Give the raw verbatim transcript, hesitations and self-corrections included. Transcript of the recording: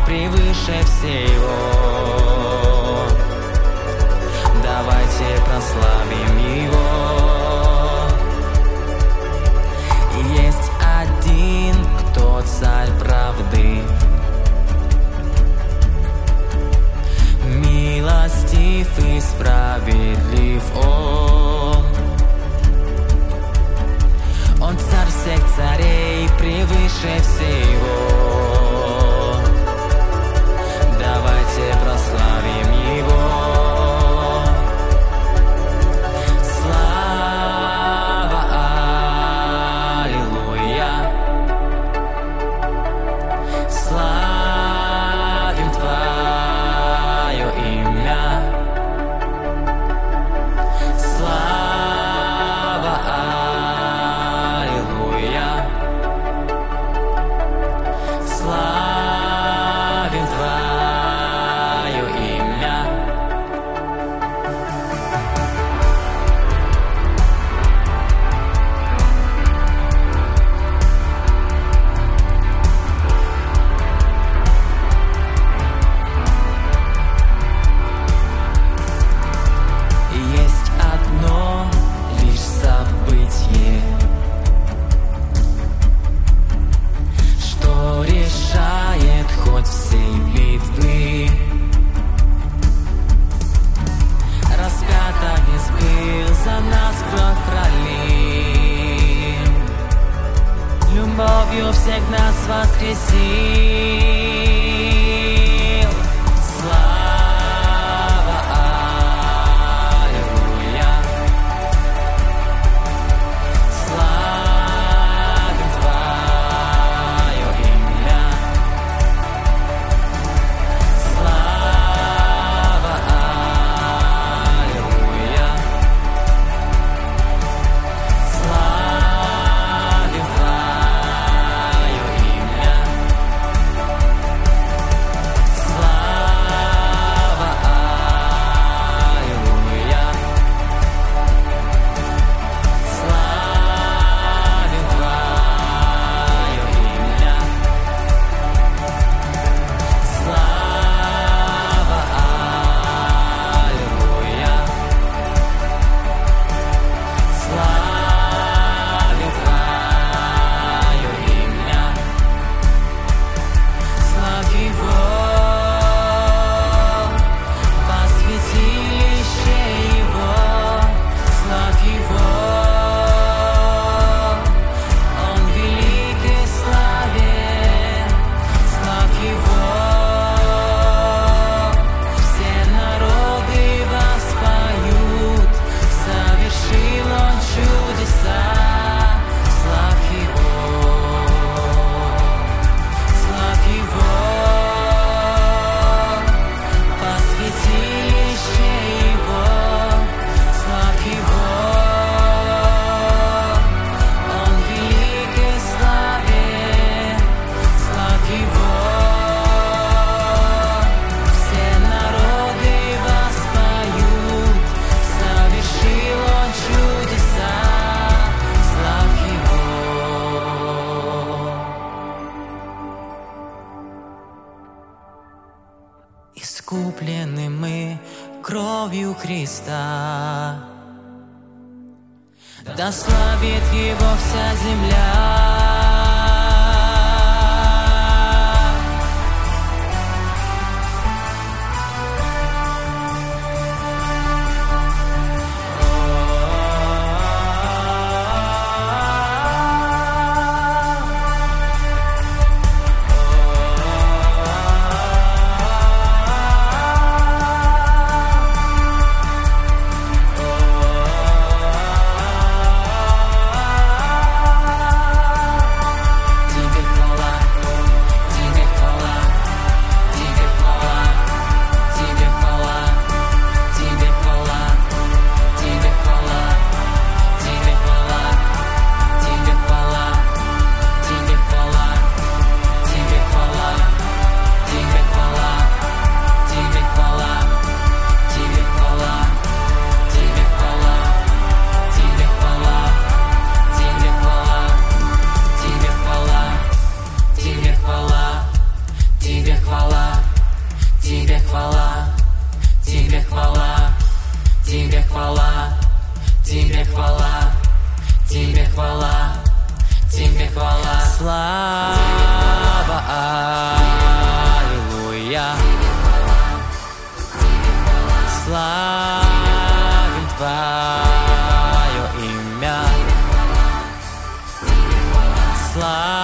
превыше всего. Давайте прославим Его. Есть один, кто царь правды, милостив и справедлив Он. Он царь всех царей, превыше всего. Давайте прославим Его. Слава, аллилуйя. Славим Твое имя. Слава, аллилуйя. Славим Твое имя. Есть одно лишь событие, что решает ход всей битвы. Распят Агнец был, за нас кровь пролил, любовью всех нас воскресил. Слава, аллилуйя. Славим Твое имя. Слава, аллилуйя. Славим Твое имя. Слава, аллилуйя. Славим Твое имя. Слава, аллилуйя. Славим Твое имя. Славь Его во святилище Его. Славь Его, Он велик и славен. Славь Его, все народы воспоют. Совершил Он чудеса. Славь Его, славь Его во святилище Его. Славь Его, Он велик и славен. Славь Его, все народы воспоют. Совершил Он чудеса. Славь Его. Искуплены мы кровью Христа, да славит Его вся земля. хвала, слава, аллилуйя. Славим Твое имя. Слава.